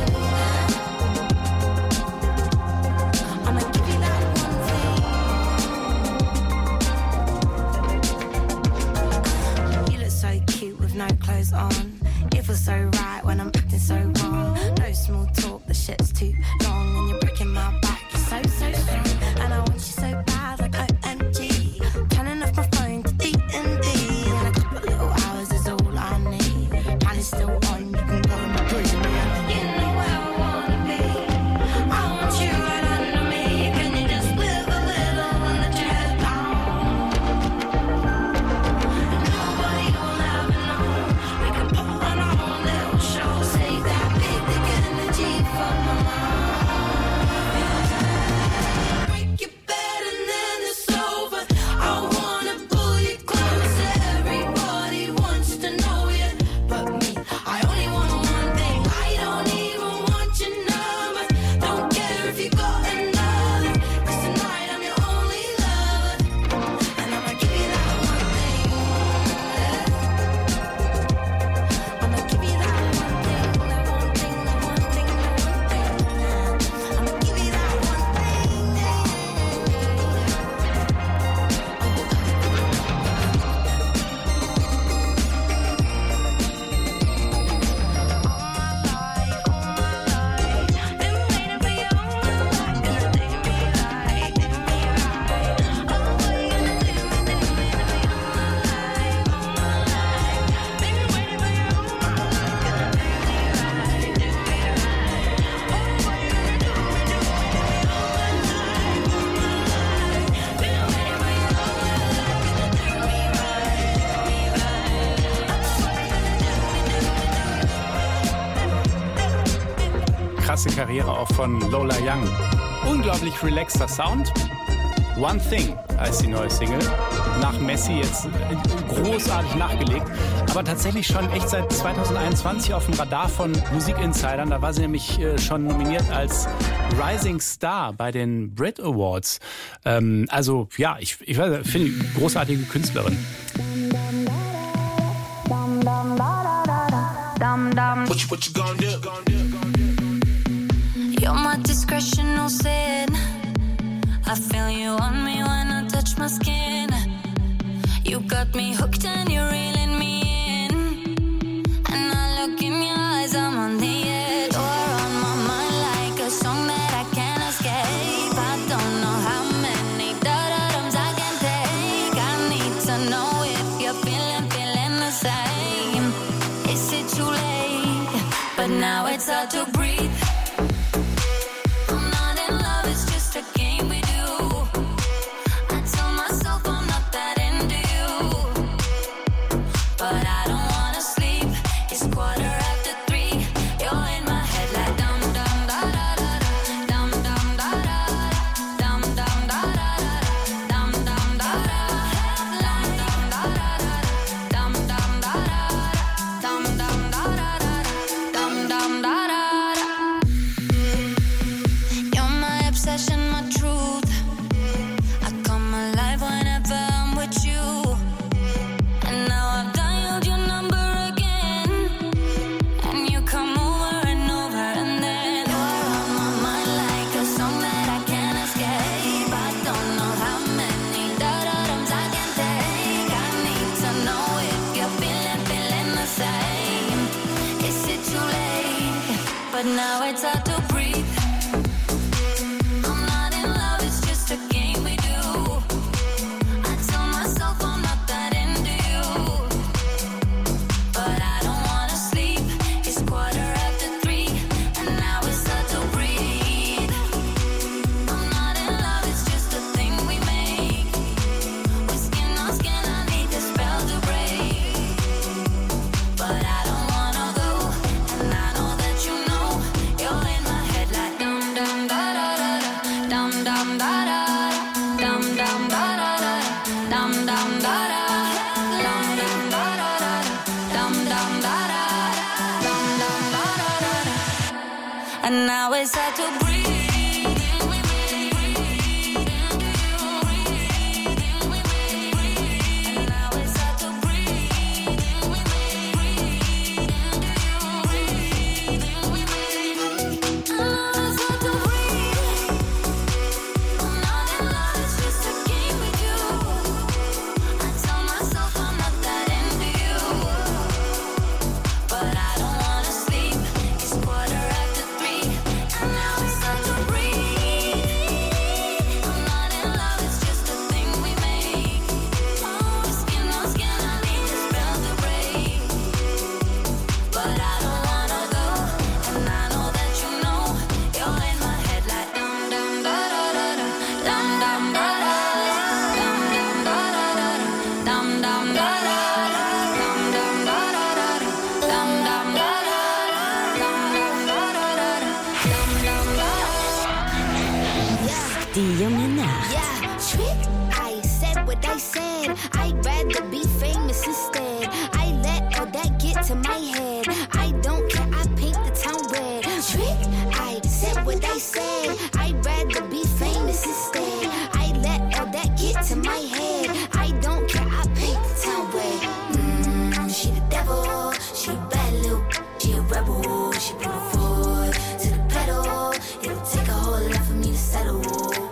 No clothes on. It feels so right when I'm acting so wrong. No small talk, the shit's too long, and you're breaking my back. You're so strong, and I want you so bad, like OMG. Turning off my phone to D&D, and a couple little hours is all I need. Plan is still on, you can go and breathe me. You know where I wanna be. I want you right under me. Can you just live a little when the chair's down? And nobody will ever know. We can put on our own little show. Save that big energy for my mind. Break your bed and then it's over. I wanna pull you close. Everybody wants to know you, but me, I only want one thing. I don't even want your number. Don't care if you got another, 'cause tonight I'm your only lover. And I'ma give you that one thing. I'ma give you that one thing, that one thing, that one thing, that one thing. I'ma give you that one thing. Krasse Karriere auch von Lola Young. Unglaublich relaxter Sound. One Thing heißt die neue Single. Nach Messi jetzt großartig nachgelegt. Aber tatsächlich schon echt seit 2021 auf dem Radar von Musikinsidern. Da war sie nämlich schon nominiert als Rising Star bei den Brit Awards. Also ja, ich finde großartige Künstlerin. What you gonna do? You're my discretion, no sin. I feel you on me when I touch my skin. You got me hooked and you're reeling me in. And I look in your eyes, I'm on the edge. You're on my mind like a song that I can't escape. I don't know how many da-da-dums I can take. I need to know if you're feeling the same. Is it too late? But now it's hard to breathe. always had to breathe. Die junge Nacht. Yeah, trick. I said what I said. I'd rather be famous instead. I let all that get to my head. I don't care, I paint the town red. Trick. I said what I said. I'd rather be famous instead. I let all that get to my head. I don't care, I paint the town red. She the devil. She a bad little. She a rebel. She put her foot to the pedal. It'll take a whole lot for me to settle.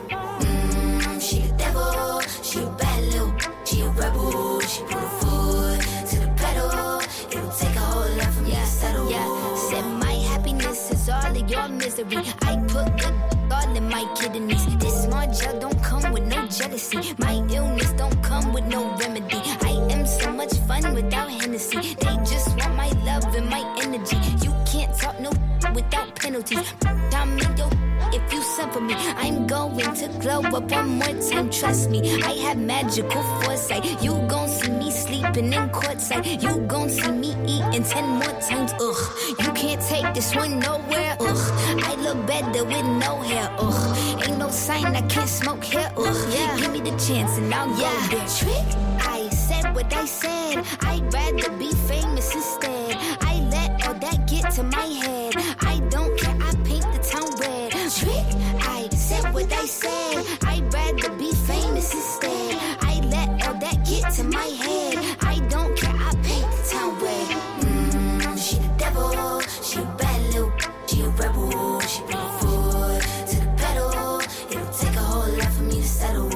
She a devil, she a bad little, she a rebel. She put her foot to the pedal. It'll take a whole lot for me to settle. Yeah, said my happiness is all of your misery. I put good all in my kidneys. This small gel don't come with no jealousy. My illness don't come with no remedy. I am so much fun without Hennessy. They just want my love and my energy. You can't talk no without penalties. I'm in your if you send for me, I'm going to glow up one more time. Trust me, I have magical foresight. You gon' see me sleeping in courtside. You gon' see me eating 10 more times. Ugh, you can't take this one nowhere. Ugh, I look better with no hair. Ugh, ain't no sign I can't smoke here. Ugh, yeah, give me the chance and I'll go there. Trick, I said what I said. I'd rather be famous instead. I let all that get to my head. I don't care, I paint the town red. Trick, I said what I said. I'd rather be famous instead. I let all that get to my head. I don't care, I paint the town red. She the devil, she a bad little, she a rebel. She put her foot to the pedal. It'll take a whole lot for me to settle.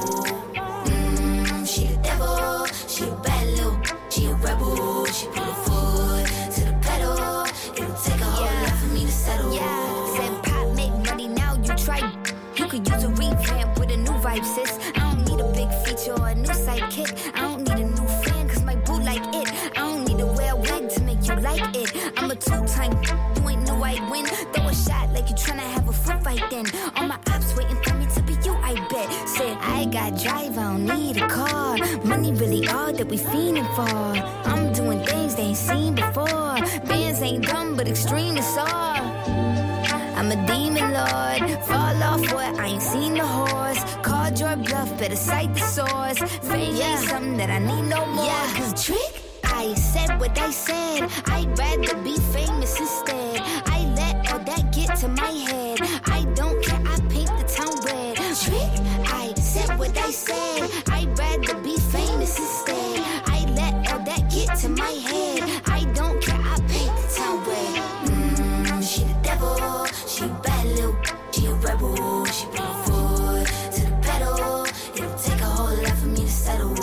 She the devil, she a bad little, she a rebel. She put her foot to the pedal. It'll take a whole lot for me to settle. Yeah, said pop make money now. You try, you could use a revamp with a new vibe, sis. I don't need a big feature or a new sidekick. I don't need a new fan, cause my boo like it. I don't need to wear a wig to make you like it. I'm a two-time, you ain't know I'd win. Throw a shot like you tryna have a foot fight then. All my ops waiting for me to be you, I bet. Said I got drive, I don't need a car. Money really all that we fiending for. I'm doing things they ain't seen before. Bands ain't dumb, but extreme is all. I'm a demon lord. Fall off what? I ain't seen the horse. Called your bluff, better cite the source. Fame ain't something that I need no more. Yeah, cause trick, I said what I said. I'd rather be famous instead. I let all that get to my head. I don't care, I paint the town red. Trick, I said what I said. I'd rather be famous instead. I let all that get to my head. I don't care, I paint the town red. She the devil, she a bad little, she a rebel. She put her foot to the pedal. It'll take a whole lot for me to settle.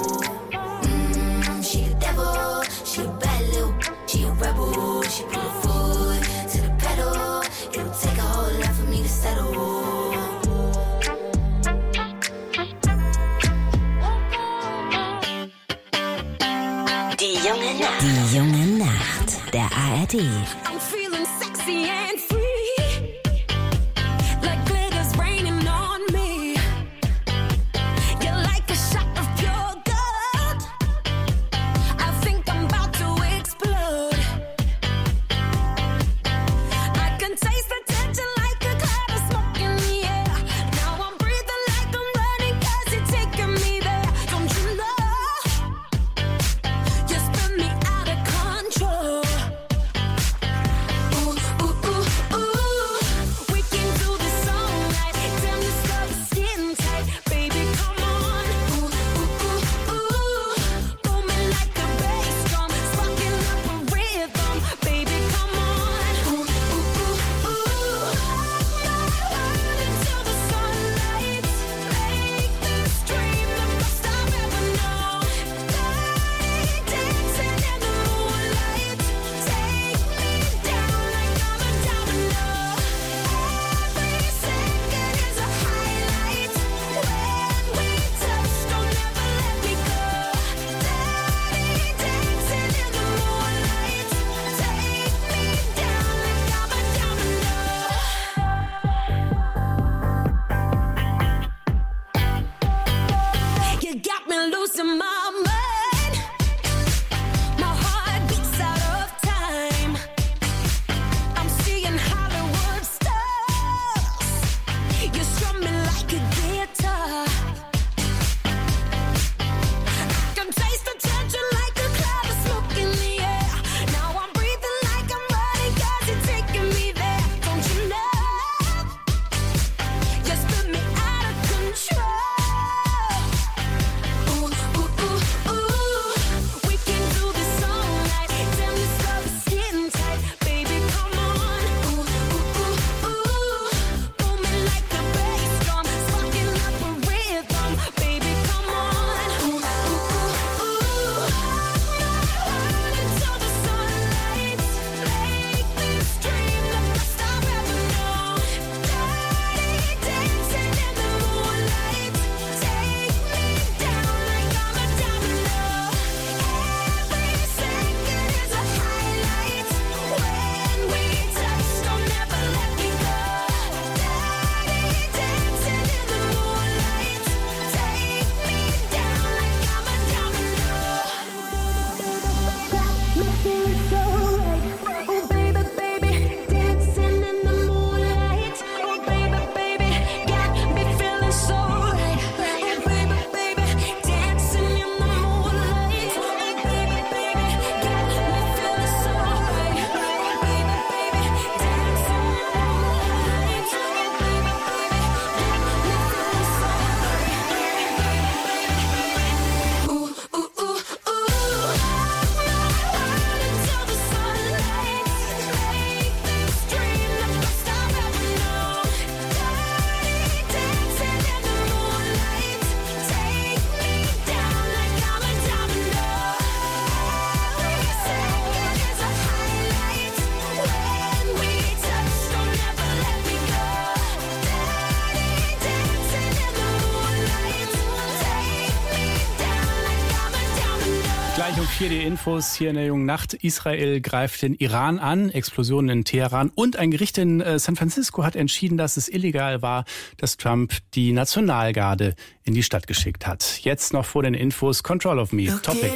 She the devil, she a bad little, she a rebel. She put her foot to the pedal. It'll take a whole lot for me to settle. Die junge Nacht. Die junge Nacht der ARD. I'm feeling sexy and free, like glitter's raining on me. You're like a shot of pure gold. I think I'm about to explode. I can taste the tension like a cloud of smoke in the air. Now I'm breathing like I'm running 'cause you're taking me there. Don't you know? You spin me out of control. Ooh, ooh, ooh, ooh. 4 die Infos hier in der jungen Nacht. Israel greift den Iran an, Explosionen in Teheran und ein Gericht in San Francisco hat entschieden, dass es illegal war, dass Trump die Nationalgarde in die Stadt geschickt hat. Jetzt noch vor den Infos Control of Me, Topic.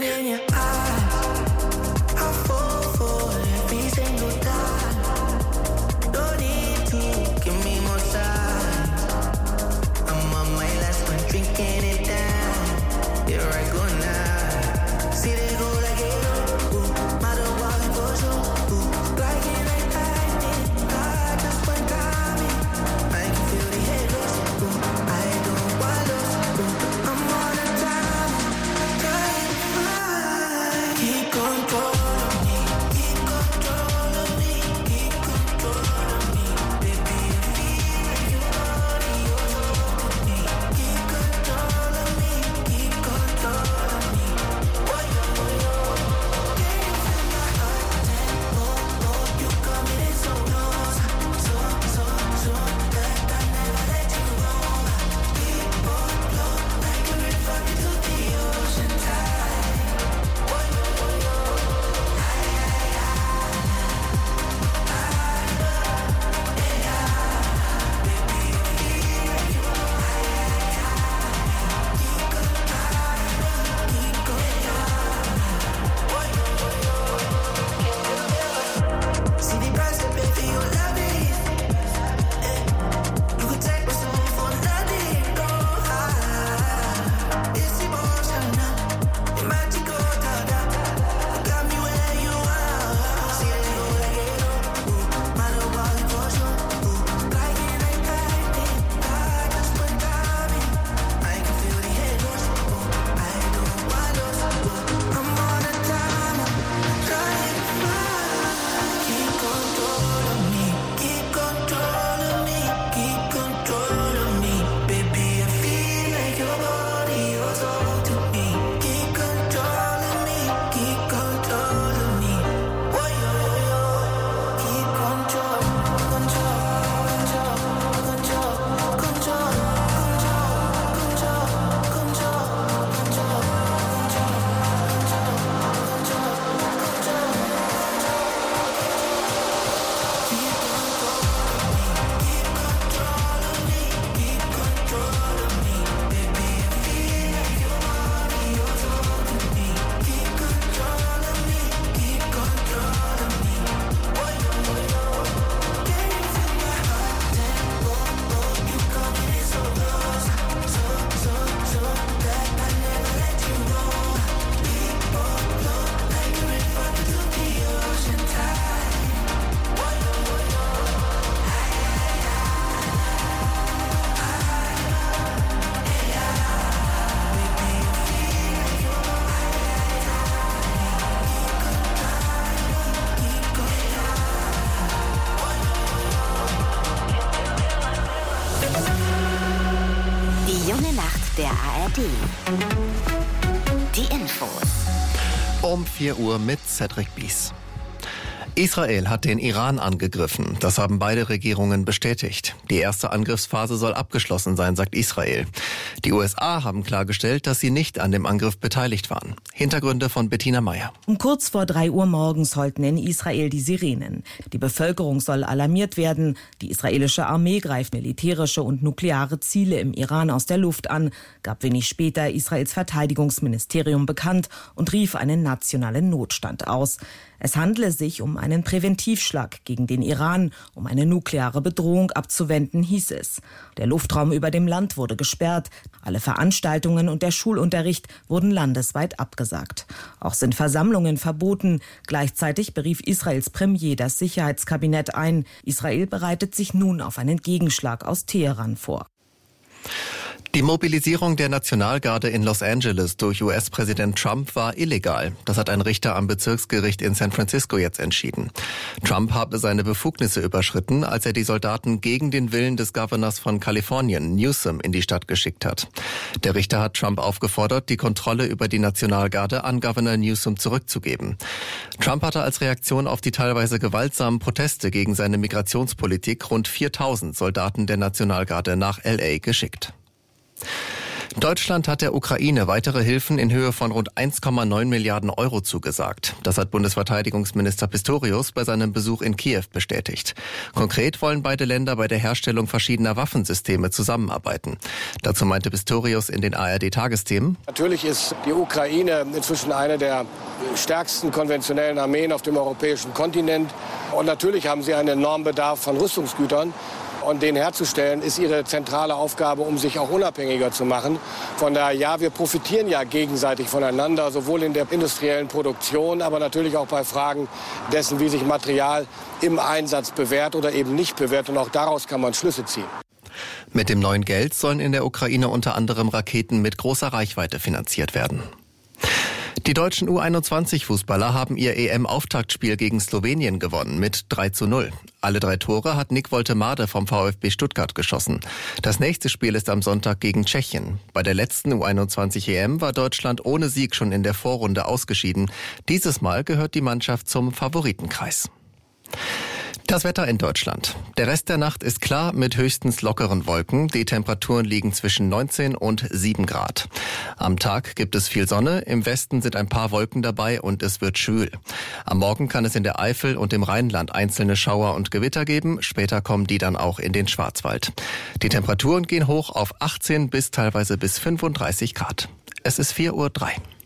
Der ARD. Die Infos. Um 4 Uhr mit Cedric Bies. Israel hat den Iran angegriffen. Das haben beide Regierungen bestätigt. Die erste Angriffsphase soll abgeschlossen sein, sagt Israel. Die USA haben klargestellt, dass sie nicht an dem Angriff beteiligt waren. Hintergründe von Bettina Meyer. Um kurz vor 3 Uhr morgens heulten in Israel die Sirenen. Die Bevölkerung soll alarmiert werden. Die israelische Armee greift militärische und nukleare Ziele im Iran aus der Luft an, gab wenig später Israels Verteidigungsministerium bekannt und rief einen nationalen Notstand aus. Es handele sich um einen Präventivschlag gegen den Iran, um eine nukleare Bedrohung abzuwenden, hieß es. Der Luftraum über dem Land wurde gesperrt. Alle Veranstaltungen und der Schulunterricht wurden landesweit abgesagt. Auch sind Versammlungen verboten. Gleichzeitig berief Israels Premier das Sicherheitskabinett ein. Israel bereitet sich nun auf einen Gegenschlag aus Teheran vor. Die Mobilisierung der Nationalgarde in Los Angeles durch US-Präsident Trump war illegal. Das hat ein Richter am Bezirksgericht in San Francisco jetzt entschieden. Trump habe seine Befugnisse überschritten, als er die Soldaten gegen den Willen des Gouverneurs von Kalifornien, Newsom, in die Stadt geschickt hat. Der Richter hat Trump aufgefordert, die Kontrolle über die Nationalgarde an Gouverneur Newsom zurückzugeben. Trump hatte als Reaktion auf die teilweise gewaltsamen Proteste gegen seine Migrationspolitik rund 4.000 Soldaten der Nationalgarde nach LA geschickt. Deutschland hat der Ukraine weitere Hilfen in Höhe von rund 1,9 Milliarden Euro zugesagt. Das hat Bundesverteidigungsminister Pistorius bei seinem Besuch in Kiew bestätigt. Konkret wollen beide Länder bei der Herstellung verschiedener Waffensysteme zusammenarbeiten. Dazu meinte Pistorius in den ARD-Tagesthemen: Natürlich ist die Ukraine inzwischen eine der stärksten konventionellen Armeen auf dem europäischen Kontinent. Und natürlich haben sie einen enormen Bedarf von Rüstungsgütern. Und den herzustellen, ist ihre zentrale Aufgabe, um sich auch unabhängiger zu machen. Von daher, ja, wir profitieren ja gegenseitig voneinander, sowohl in der industriellen Produktion, aber natürlich auch bei Fragen dessen, wie sich Material im Einsatz bewährt oder eben nicht bewährt. Und auch daraus kann man Schlüsse ziehen. Mit dem neuen Geld sollen in der Ukraine unter anderem Raketen mit großer Reichweite finanziert werden. Die deutschen U21-Fußballer haben ihr EM-Auftaktspiel gegen Slowenien gewonnen mit 3:0. Alle 3 Tore hat Nick Woltemade vom VfB Stuttgart geschossen. Das nächste Spiel ist am Sonntag gegen Tschechien. Bei der letzten U21-EM war Deutschland ohne Sieg schon in der Vorrunde ausgeschieden. Dieses Mal gehört die Mannschaft zum Favoritenkreis. Das Wetter in Deutschland. Der Rest der Nacht ist klar mit höchstens lockeren Wolken. Die Temperaturen liegen zwischen 19 und 7 Grad. Am Tag gibt es viel Sonne. Im Westen sind ein paar Wolken dabei und es wird schwül. Am Morgen kann es in der Eifel und im Rheinland einzelne Schauer und Gewitter geben. Später kommen die dann auch in den Schwarzwald. Die Temperaturen gehen hoch auf 18 bis teilweise bis 35 Grad. Es ist 4:03 Uhr.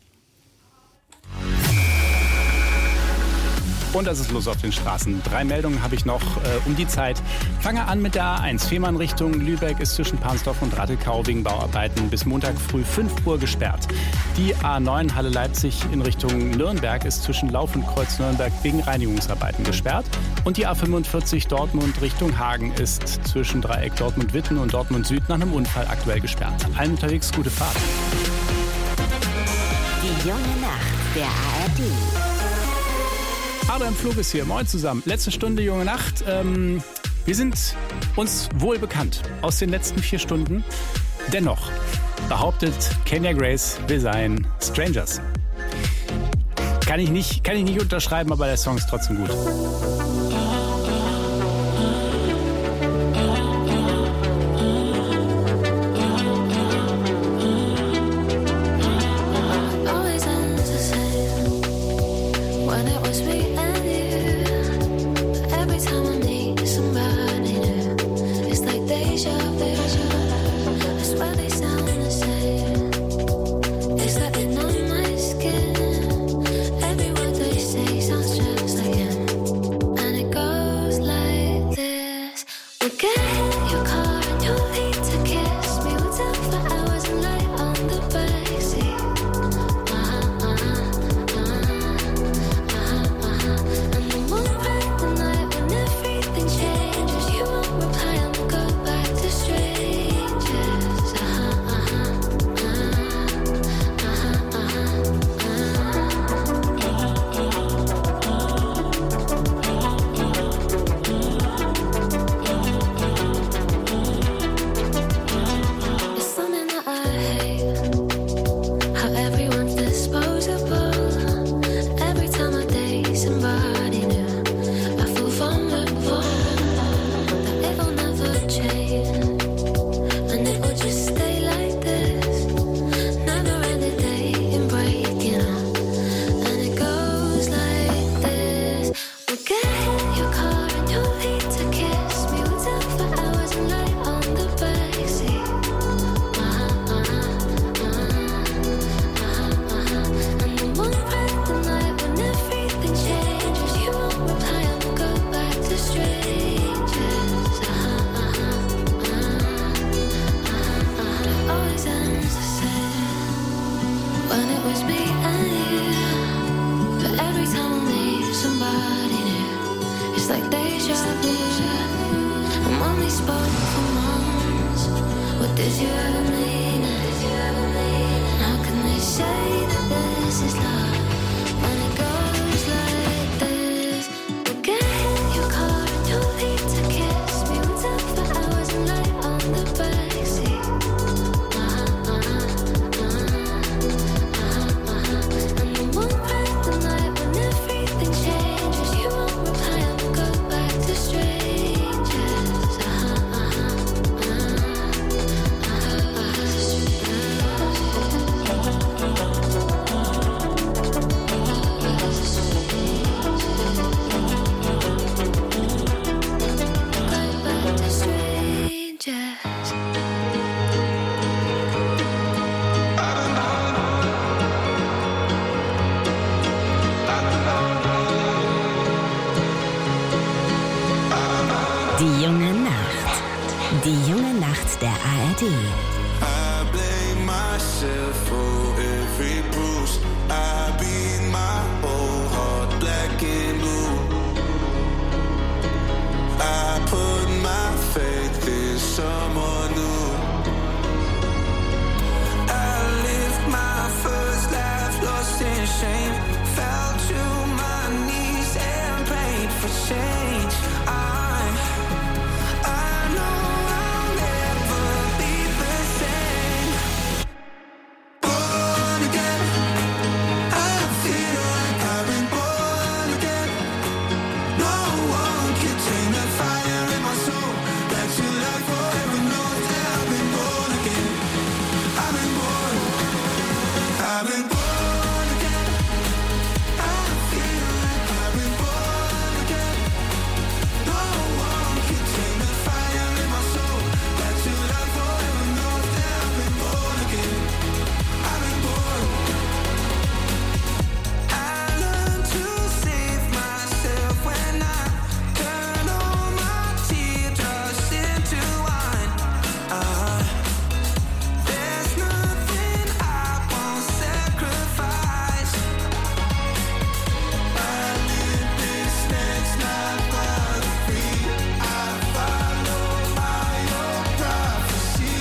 Und das ist los auf den Straßen. 3 Meldungen habe ich noch um die Zeit. Fange an mit der A1. Fehmarn Richtung Lübeck ist zwischen Pansdorf und Rattekau wegen Bauarbeiten bis Montag früh 5 Uhr gesperrt. Die A9 Halle Leipzig in Richtung Nürnberg ist zwischen Lauf und Kreuz Nürnberg wegen Reinigungsarbeiten gesperrt. Und die A45 Dortmund Richtung Hagen ist zwischen Dreieck Dortmund-Witten und Dortmund Süd nach einem Unfall aktuell gesperrt. Allen unterwegs gute Fahrt. Die junge Nacht der ARD. Adrian Flug ist hier. Moin zusammen. Letzte Stunde, junge Nacht. Wir sind uns wohl bekannt aus den letzten 4 Stunden. Dennoch behauptet Kenya Grace, wir seien Strangers. Kann ich nicht unterschreiben, aber der Song ist trotzdem gut. Die junge Nacht. Die junge Nacht der ARD. I blame myself for every bruise. I beat my whole heart black and blue. I put my faith in someone new. I lived my first life lost in shame. Fell to my knees and prayed for change. I know I'll never be the same. Born again, I feel like I've been born again. No one can tame the fire in my soul. Back to life forever knows that I've been born again. I've been born again. I feel like I've been born again. No one can tame the fire in my soul. Back to life forever knows that I've been born again. I've been born. I learned to save myself when I turn all my teardrops into wine. There's nothing I won't sacrifice. I live this next life but free. I follow my own prophecy.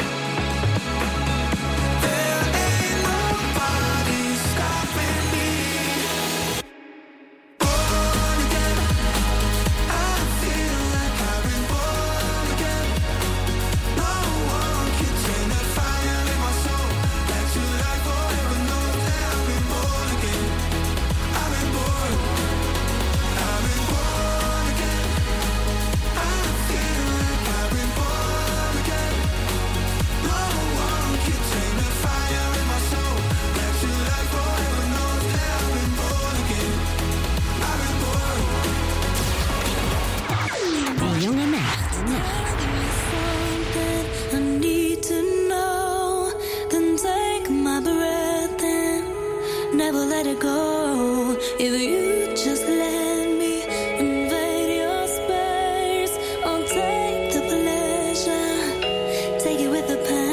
There ain't nobody stopping me. Born again, I feel like I've been born again. No one can tame the fire in my soul. Back to life forever knows that I've been born again. I've been born. I've been born again. I feel like I've been born again. No one can tame the fire in my soul. Back to life forever knows that I've been born again. I've been born. Die junge Nacht. Something I need to know. Then take my breath and never let it go. If you just let me invade your space, I'll take the pleasure, take it with the pain.